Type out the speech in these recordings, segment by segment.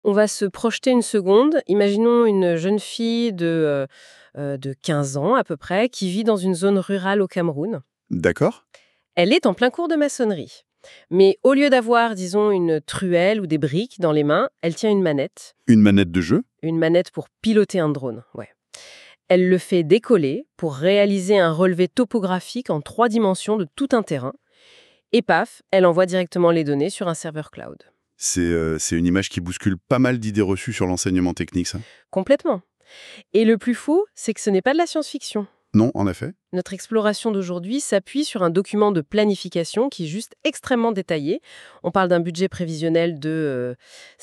On va se projeter une seconde. Imaginons une jeune fille de 15 ans à peu près, qui vit dans une zone rurale au Cameroun. D'accord. Elle est en plein cours de maçonnerie. Mais au lieu d'avoir, disons, une truelle ou des briques dans les mains, elle tient une manette. Une manette de jeu? Une manette pour piloter un drone, ouais. Elle le fait décoller pour réaliser un relevé topographique en 3 dimensions de tout un terrain. Et paf, elle envoie directement les données sur un serveur cloud. C'est une image qui bouscule pas mal d'idées reçues sur l'enseignement technique, ça? Complètement. Et le plus fou, c'est que ce n'est pas de la science-fiction. Non, en effet. Notre exploration d'aujourd'hui s'appuie sur un document de planification qui est juste extrêmement détaillé. On parle d'un budget prévisionnel de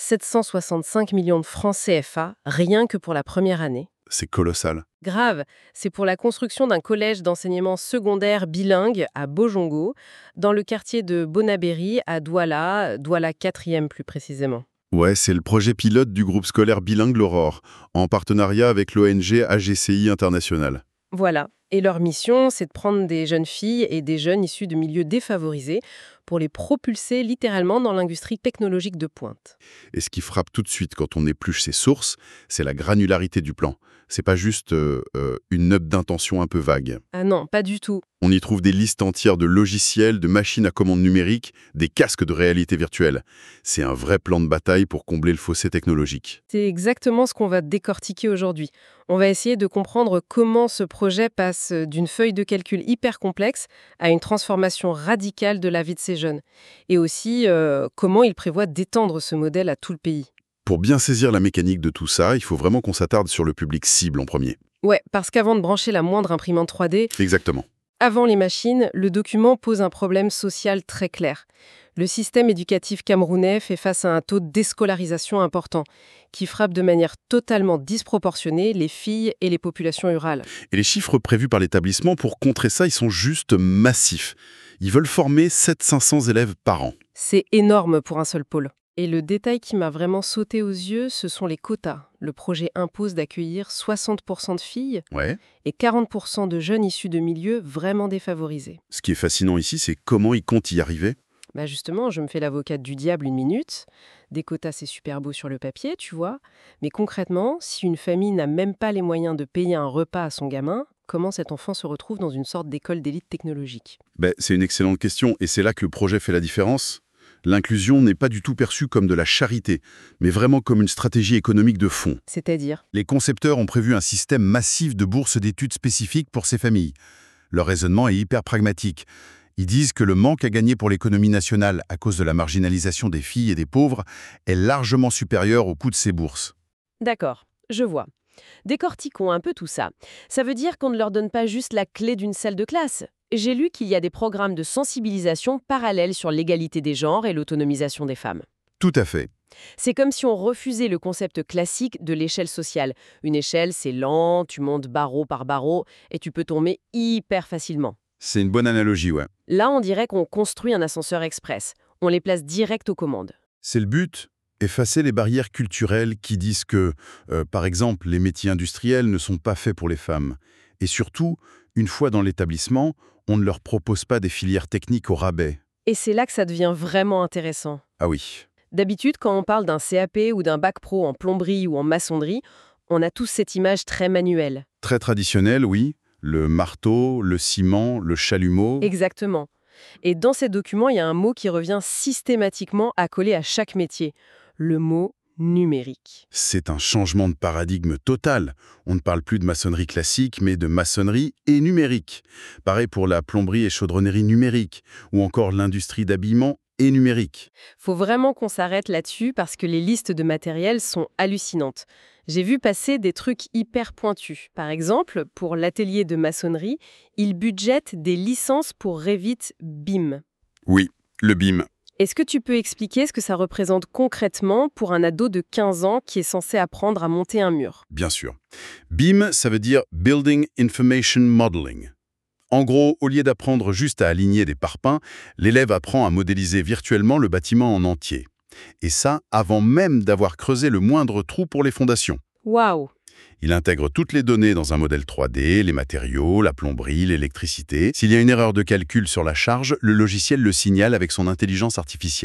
765 millions de francs CFA, rien que pour la première année. C'est colossal. Grave, c'est pour la construction d'un collège d'enseignement secondaire bilingue à Bojongo, dans le quartier de Bonabéry à Douala, Douala 4e plus précisément. Ouais, c'est le projet pilote du groupe scolaire bilingue l'Aurore, en partenariat avec l'ONG AGCI International. Voilà. Et leur mission, c'est de prendre des jeunes filles et des jeunes issus de milieux défavorisés pour les propulser littéralement dans l'industrie technologique de pointe. Et ce qui frappe tout de suite quand on épluche ces sources, c'est la granularité du plan. C'est pas juste une note d'intention un peu vague. Ah non, pas du tout. On y trouve des listes entières de logiciels, de machines à commande numérique, des casques de réalité virtuelle. C'est un vrai plan de bataille pour combler le fossé technologique. C'est exactement ce qu'on va décortiquer aujourd'hui. On va essayer de comprendre comment ce projet passe d'une feuille de calcul hyper complexe à une transformation radicale de la vie de ces jeunes. Et aussi comment il prévoit d'étendre ce modèle à tout le pays. Pour bien saisir la mécanique de tout ça, il faut vraiment qu'on s'attarde sur le public cible en premier. Ouais, parce qu'avant de brancher la moindre imprimante 3D, Exactement. avant les machines, le document pose un problème social très clair. Le système éducatif camerounais fait face à un taux de déscolarisation important, qui frappe de manière totalement disproportionnée les filles et les populations rurales. Et les chiffres prévus par l'établissement pour contrer ça, ils sont juste massifs. Ils veulent former 700-500 élèves par an. C'est énorme pour un seul pôle. Et le détail qui m'a vraiment sauté aux yeux, ce sont les quotas. Le projet impose d'accueillir 60% de filles Ouais. et 40% de jeunes issus de milieux vraiment défavorisés. Ce qui est fascinant ici, c'est comment ils comptent y arriver. Justement, je me fais l'avocate du diable une minute. Des quotas, c'est super beau sur le papier, tu vois. Mais concrètement, si une famille n'a même pas les moyens de payer un repas à son gamin, comment cet enfant se retrouve dans une sorte d'école d'élite technologique? C'est une excellente question, et c'est là que le projet fait la différence. L'inclusion n'est pas du tout perçue comme de la charité, mais vraiment comme une stratégie économique de fond. C'est-à-dire? Les concepteurs ont prévu un système massif de bourses d'études spécifiques pour ces familles. Leur raisonnement est hyper pragmatique. Ils disent que le manque à gagner pour l'économie nationale à cause de la marginalisation des filles et des pauvres est largement supérieur au coût de ces bourses. D'accord, je vois. Décortiquons un peu tout ça. Ça veut dire qu'on ne leur donne pas juste la clé d'une salle de classe. J'ai lu qu'il y a des programmes de sensibilisation parallèles sur l'égalité des genres et l'autonomisation des femmes. Tout à fait. C'est comme si on refusait le concept classique de l'échelle sociale. Une échelle, c'est lent, tu montes barreau par barreau et tu peux tomber hyper facilement. C'est une bonne analogie, ouais. Là, on dirait qu'on construit un ascenseur express. On les place direct aux commandes. C'est le but, effacer les barrières culturelles qui disent que, par exemple, les métiers industriels ne sont pas faits pour les femmes. Et surtout, une fois dans l'établissement, on ne leur propose pas des filières techniques au rabais. Et c'est là que ça devient vraiment intéressant. Ah oui. D'habitude, quand on parle d'un CAP ou d'un bac pro en plomberie ou en maçonnerie, on a tous cette image très manuelle. Très traditionnel, oui. Le marteau, le ciment, le chalumeau. Exactement. Et dans ces documents, il y a un mot qui revient systématiquement accolé à chaque métier. Le mot numérique. C'est un changement de paradigme total. On ne parle plus de maçonnerie classique, mais de maçonnerie et numérique. Pareil pour la plomberie et chaudronnerie numérique, ou encore l'industrie d'habillement et numérique. Faut vraiment qu'on s'arrête là-dessus parce que les listes de matériel sont hallucinantes. J'ai vu passer des trucs hyper pointus. Par exemple, pour l'atelier de maçonnerie, ils budgètent des licences pour Revit BIM. Oui, le BIM. Est-ce que tu peux expliquer ce que ça représente concrètement pour un ado de 15 ans qui est censé apprendre à monter un mur? Bien sûr. BIM, ça veut dire Building Information Modeling. En gros, au lieu d'apprendre juste à aligner des parpaings, l'élève apprend à modéliser virtuellement le bâtiment en entier. Et ça, avant même d'avoir creusé le moindre trou pour les fondations. Waouh! Il intègre toutes les données dans un modèle 3D, les matériaux, la plomberie, l'électricité. S'il y a une erreur de calcul sur la charge, le logiciel le signale avec son intelligence artificielle.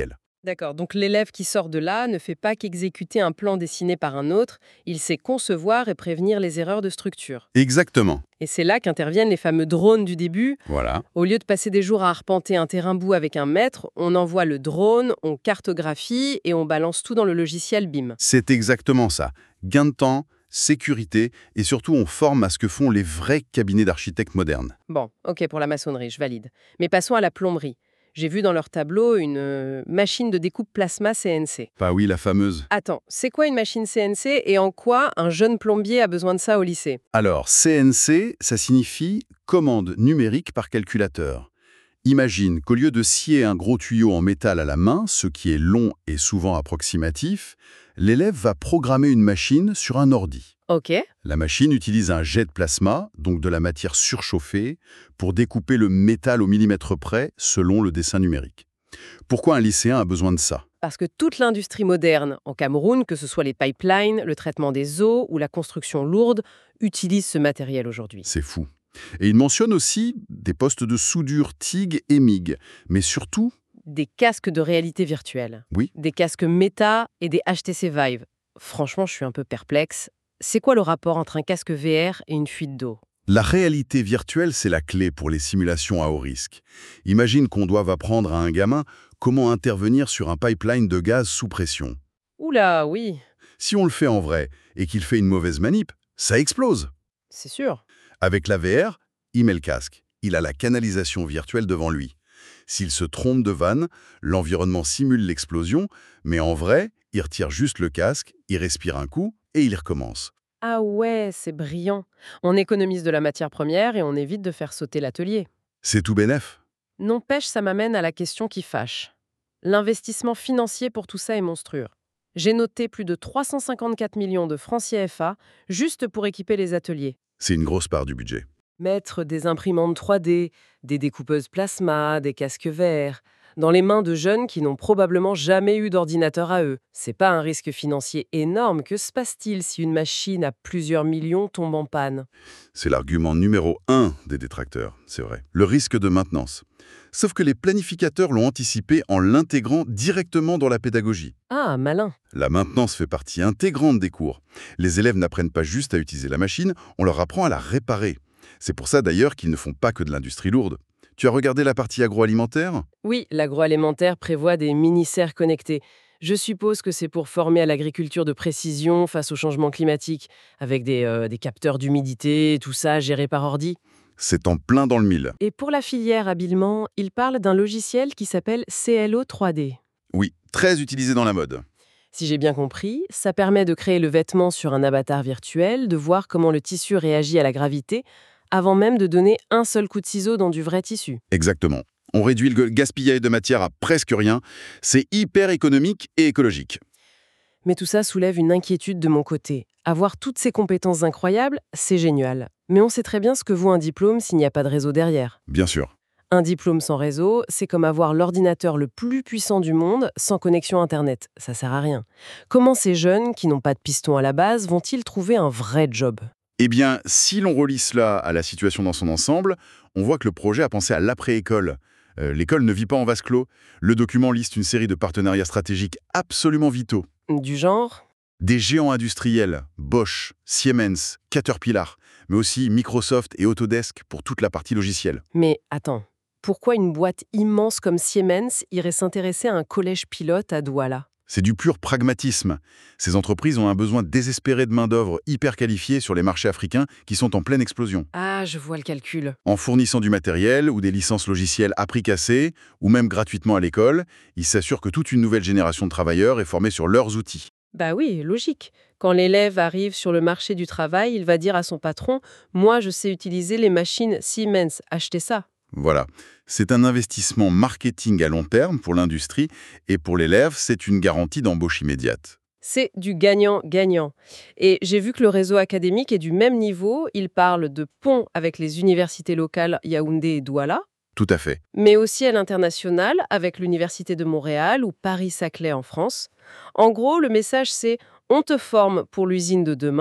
D'accord, donc l'élève qui sort de là ne fait pas qu'exécuter un plan dessiné par un autre, il sait concevoir et prévenir les erreurs de structure. Exactement. Et c'est là qu'interviennent les fameux drones du début. Voilà. Au lieu de passer des jours à arpenter un terrain bout avec un maître, on envoie le drone, on cartographie et on balance tout dans le logiciel BIM. C'est exactement ça. Gain de temps, sécurité, et surtout on forme à ce que font les vrais cabinets d'architectes modernes. Bon, ok pour la maçonnerie, je valide. Mais passons à la plomberie. J'ai vu dans leur tableau une machine de découpe plasma CNC. Bah oui, la fameuse. Attends, c'est quoi une machine CNC et en quoi un jeune plombier a besoin de ça au lycée? Alors, CNC, ça signifie commande numérique par calculateur. Imagine qu'au lieu de scier un gros tuyau en métal à la main, ce qui est long et souvent approximatif, l'élève va programmer une machine sur un ordi. Ok. La machine utilise un jet de plasma, donc de la matière surchauffée, pour découper le métal au millimètre près selon le dessin numérique. Pourquoi un lycéen a besoin de ça? Parce que toute l'industrie moderne, en Cameroun, que ce soit les pipelines, le traitement des eaux ou la construction lourde, utilise ce matériel aujourd'hui. C'est fou. Et il mentionne aussi des postes de soudure TIG et MIG, mais surtout, Des casques de réalité virtuelle. oui, Des casques Meta et des HTC Vive. Franchement, je suis un peu perplexe. C'est quoi le rapport entre un casque VR et une fuite d'eau? la réalité virtuelle, c'est la clé pour les simulations à haut risque. Imagine qu'on doive apprendre à un gamin comment intervenir sur un pipeline de gaz sous pression. Oula, oui, Si on le fait en vrai et qu'il fait une mauvaise manip, ça explose. c'est sûr. Avec la VR, il met le casque. Il a la canalisation virtuelle devant lui. S'il se trompe de vanne, l'environnement simule l'explosion, mais en vrai, il retire juste le casque, il respire un coup et il recommence. Ah ouais, c'est brillant. On économise de la matière première et on évite de faire sauter l'atelier. C'est tout bénef. N'empêche, ça m'amène à la question qui fâche. L'investissement financier pour tout ça est monstrueux. J'ai noté plus de 354 millions de francs CFA juste pour équiper les ateliers. C'est une grosse part du budget. Mettre des imprimantes 3D, des découpeuses plasma, des casques verts, dans les mains de jeunes qui n'ont probablement jamais eu d'ordinateur à eux. C'est pas un risque financier énorme. Que se passe-t-il si une machine à plusieurs millions tombe en panne? C'est l'argument numéro 1 des détracteurs, c'est vrai. Le risque de maintenance. Sauf que les planificateurs l'ont anticipé en l'intégrant directement dans la pédagogie. Ah, malin. La maintenance fait partie intégrante des cours. Les élèves n'apprennent pas juste à utiliser la machine, on leur apprend à la réparer. C'est pour ça d'ailleurs qu'ils ne font pas que de l'industrie lourde. Tu as regardé la partie agroalimentaire? Oui, l'agroalimentaire prévoit des mini-serres connectés. Je suppose que c'est pour former à l'agriculture de précision face au changement climatique, avec des capteurs d'humidité, tout ça géré par ordi. C'est en plein dans le mille. Et pour la filière habillement, il parle d'un logiciel qui s'appelle CLO 3D. Oui, très utilisé dans la mode. Si j'ai bien compris, ça permet de créer le vêtement sur un avatar virtuel, de voir comment le tissu réagit à la gravité, avant même de donner un seul coup de ciseau dans du vrai tissu. Exactement. On réduit le gaspillage de matière à presque rien. C'est hyper économique et écologique. Mais tout ça soulève une inquiétude de mon côté. Avoir toutes ces compétences incroyables, c'est génial. Mais on sait très bien ce que vaut un diplôme s'il n'y a pas de réseau derrière. Bien sûr. Un diplôme sans réseau, c'est comme avoir l'ordinateur le plus puissant du monde sans connexion Internet. Ça sert à rien. Comment ces jeunes, qui n'ont pas de piston à la base, vont-ils trouver un vrai job? Eh bien, si l'on relie cela à la situation dans son ensemble, on voit que le projet a pensé à l'après-école. L'école ne vit pas en vase clos. Le document liste une série de partenariats stratégiques absolument vitaux. Du genre? Des géants industriels, Bosch, Siemens, Caterpillar, mais aussi Microsoft et Autodesk pour toute la partie logicielle. Mais attends, pourquoi une boîte immense comme Siemens irait s'intéresser à un collège pilote à Douala? C'est du pur pragmatisme. Ces entreprises ont un besoin désespéré de main-d'œuvre hyper qualifiée sur les marchés africains qui sont en pleine explosion. Ah, je vois le calcul. En fournissant du matériel ou des licences logicielles à prix cassé, ou même gratuitement à l'école, ils s'assurent que toute une nouvelle génération de travailleurs est formée sur leurs outils. Bah oui, logique. Quand l'élève arrive sur le marché du travail, il va dire à son patron « Moi, je sais utiliser les machines Siemens, achetez ça ». Voilà. C'est un investissement marketing à long terme pour l'industrie et pour l'élève, c'est une garantie d'embauche immédiate. C'est du gagnant-gagnant. Et j'ai vu que le réseau académique est du même niveau. Il parle de ponts avec les universités locales Yaoundé et Douala, Tout à fait. mais aussi à l'international avec l'Université de Montréal ou Paris-Saclay en France. En gros, le message c'est « On te forme pour l'usine de demain,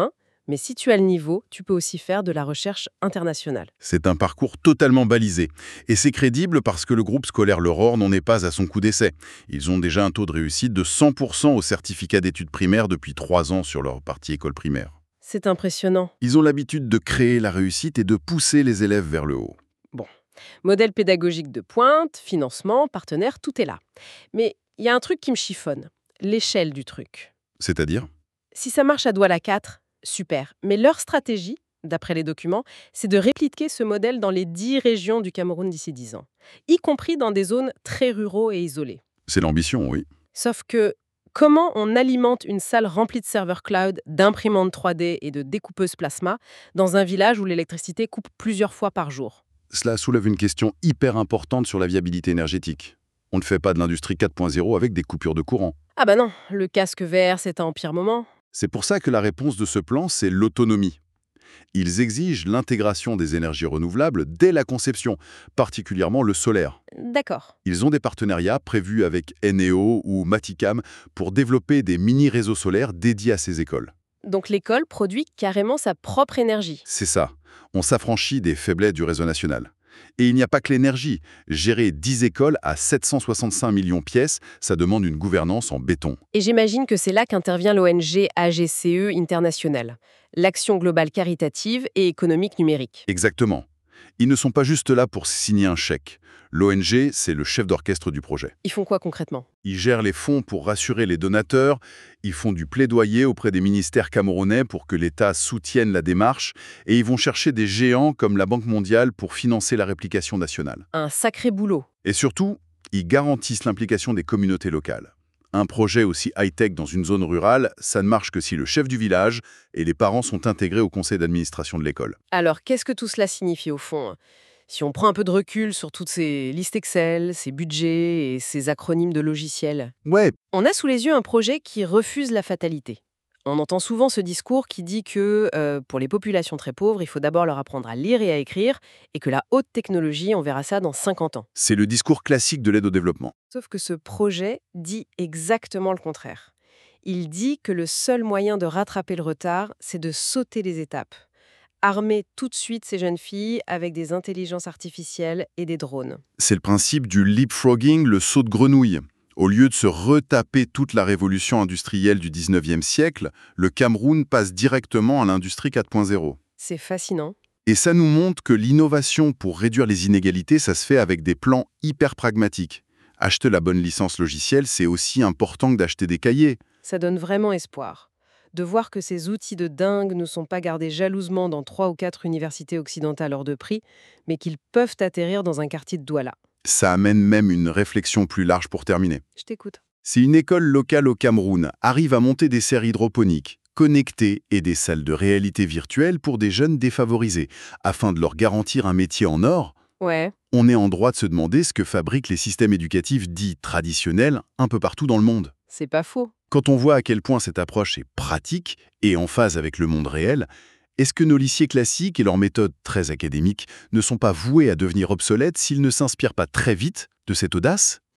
Mais si tu as le niveau, tu peux aussi faire de la recherche internationale. C'est un parcours totalement balisé. Et c'est crédible parce que le groupe scolaire L'Aurore n'en est pas à son coup d'essai. Ils ont déjà un taux de réussite de 100% au certificat d'études primaires depuis 3 ans sur leur partie école primaire. C'est impressionnant. Ils ont l'habitude de créer la réussite et de pousser les élèves vers le haut. Bon, modèle pédagogique de pointe, financement, partenaire, tout est là. Mais il y a un truc qui me chiffonne, l'échelle du truc. C'est-à-dire? Si ça marche à Douala 4, super. Mais leur stratégie, d'après les documents, c'est de répliquer ce modèle dans les 10 régions du Cameroun d'ici 10 ans, y compris dans des zones très ruraux et isolées. C'est l'ambition, oui. Sauf que, comment on alimente une salle remplie de serveurs cloud, d'imprimantes 3D et de découpeuses plasma dans un village où l'électricité coupe plusieurs fois par jour? Cela soulève une question hyper importante sur la viabilité énergétique. On ne fait pas de l'industrie 4.0 avec des coupures de courant. Ah bah non, le casque VR, c'est un pire moment. C'est pour ça que la réponse de ce plan, c'est l'autonomie. Ils exigent l'intégration des énergies renouvelables dès la conception, particulièrement le solaire. D'accord. Ils ont des partenariats prévus avec Eneo ou Maticam pour développer des mini-réseaux solaires dédiés à ces écoles. Donc l'école produit carrément sa propre énergie. C'est ça. On s'affranchit des faiblesses du réseau national. Et il n'y a pas que l'énergie. Gérer 10 écoles à 765 millions de pièces, ça demande une gouvernance en béton. Et j'imagine que c'est là qu'intervient l'ONG AGCE International, l'action globale caritative et économique numérique. Exactement. Ils ne sont pas juste là pour signer un chèque. L'ONG, c'est le chef d'orchestre du projet. Ils font quoi concrètement? Ils gèrent les fonds pour rassurer les donateurs, ils font du plaidoyer auprès des ministères camerounais pour que l'État soutienne la démarche, et ils vont chercher des géants comme la Banque mondiale pour financer la réplication nationale. Un sacré boulot. Et surtout, ils garantissent l'implication des communautés locales. Un projet aussi high-tech dans une zone rurale, ça ne marche que si le chef du village et les parents sont intégrés au conseil d'administration de l'école. Alors, qu'est-ce que tout cela signifie au fond? Si on prend un peu de recul sur toutes ces listes Excel, ces budgets et ces acronymes de logiciels, Ouais, on a sous les yeux un projet qui refuse la fatalité. On entend souvent ce discours qui dit que pour les populations très pauvres, il faut d'abord leur apprendre à lire et à écrire, et que la haute technologie, on verra ça dans 50 ans. c'est le discours classique de l'aide au développement. Sauf que ce projet dit exactement le contraire. Il dit que le seul moyen de rattraper le retard, c'est de sauter les étapes. Armer tout de suite ces jeunes filles avec des intelligences artificielles et des drones. C'est le principe du leapfrogging, le saut de grenouille. Au lieu de se retaper toute la révolution industrielle du 19e siècle, le Cameroun passe directement à l'industrie 4.0. C'est fascinant. Et ça nous montre que l'innovation pour réduire les inégalités, ça se fait avec des plans hyper pragmatiques. Acheter la bonne licence logicielle, c'est aussi important que d'acheter des cahiers. Ça donne vraiment espoir. De voir que ces outils de dingue ne sont pas gardés jalousement dans 3 ou 4 universités occidentales hors de prix, mais qu'ils peuvent atterrir dans un quartier de Douala. Ça amène même une réflexion plus large pour terminer. Je t'écoute. Si une école locale au Cameroun arrive à monter des serres hydroponiques, connectées et des salles de réalité virtuelle pour des jeunes défavorisés, afin de leur garantir un métier en or, Ouais, on est en droit de se demander ce que fabriquent les systèmes éducatifs dits traditionnels un peu partout dans le monde. c'est pas faux. Quand on voit à quel point cette approche est pratique et en phase avec le monde réel, est-ce que nos lycées classiques et leurs méthodes très académiques ne sont pas voués à devenir obsolètes s'ils ne s'inspirent pas très vite de cette audace ?